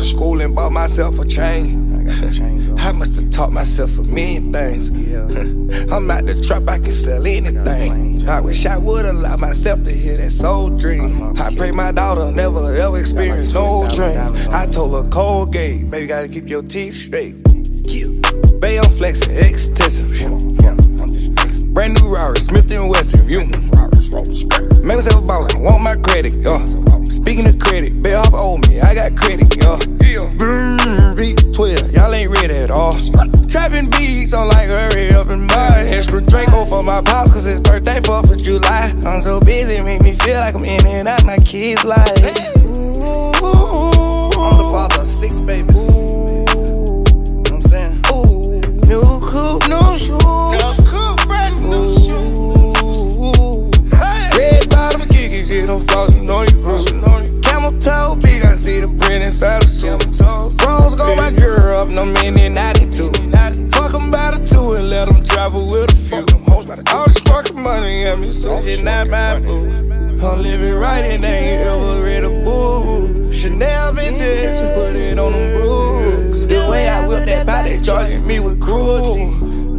school and bought myself a chain. I got some chains on. I must have taught myself a million things. Yeah. I'm out the trap, I can sell anything. I wish I would allow myself to hear that soul dream. I pray my daughter never ever experience no dream. I told her Colgate, baby, gotta keep your teeth straight. Bay, I'm flexing, extensive. I'm just texting. Brand new Rari, Smith & Wesson. Make myself a ballin', want my credit. Speaking of credit, Bay off owe me, I got credit. V12, y'all ain't ready at all. Trapping beats, I'm like hurry up and buy extra Draco for my pops, cause his birthday 4th of July. I'm so busy, make me feel like I'm in and out my kids' life. I'm the father of 6 babies. New coupe, new shoes. New coupe, brand new shoes. Red bottom, kicky shit on floss, you know you cruise. Camel toe, big, I see the print inside the suit. Rose go my girl up, no minute 92. Fuck them by the 2 and let them travel with a few. All this fucking money got me so shit not my boo. I'm living right and they ain't ever read a book. Chanel vintage, put it on them rules. The way I whip that body, charging me with cruelty.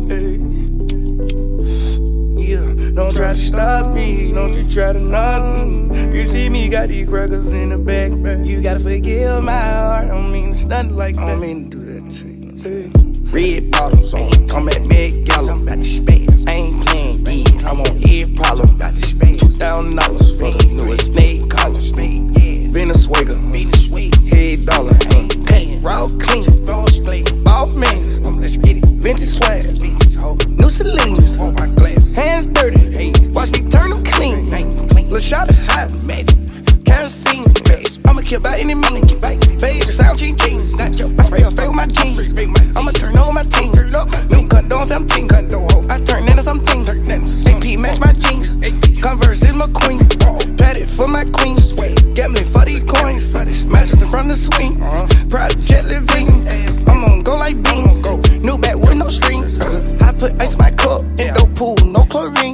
Yeah, don't try to stop me, don't you try to knock me. You see me, got these crackers in the back. You gotta forgive my heart, I don't mean to stunt like that. I don't mean to do that to you. Red bottoms on, come at Meg Gallum, got the space. I ain't playing deep, I'm on every problem, got the space. $2,000 for the newest snake collar. Venezuela, head dollar, ain't paying. Raw clean, ball mans, let's get it. Vintage swag, new Selenas, my glasses, hands dirty. Watch me turn them clean. Let's shot it hot, magic, kerosene. I'ma kill by any means. Fade the sound jeans, not your. I spray her face with my jeans. I'ma turn over my team. New condones, I'm team. I turn into something. AP match my jeans. Converse is my queen. Padded for my queen. Gambling for these coins. Matches in front of the swing. Project living. I'm on go like beam. New back with no strings. I put ice in my cup. Indo pool, no chlorine.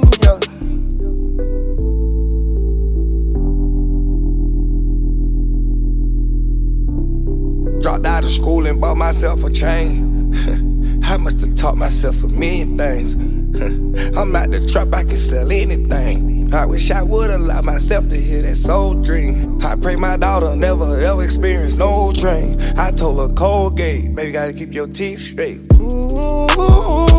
Dropped out of school and bought myself a chain. I must have taught myself a million things. I'm out the trap, I can sell anything. I wish I would allow myself to hear that soul dream. I pray my daughter never ever experience no dream. I told her Colgate, baby, gotta keep your teeth straight.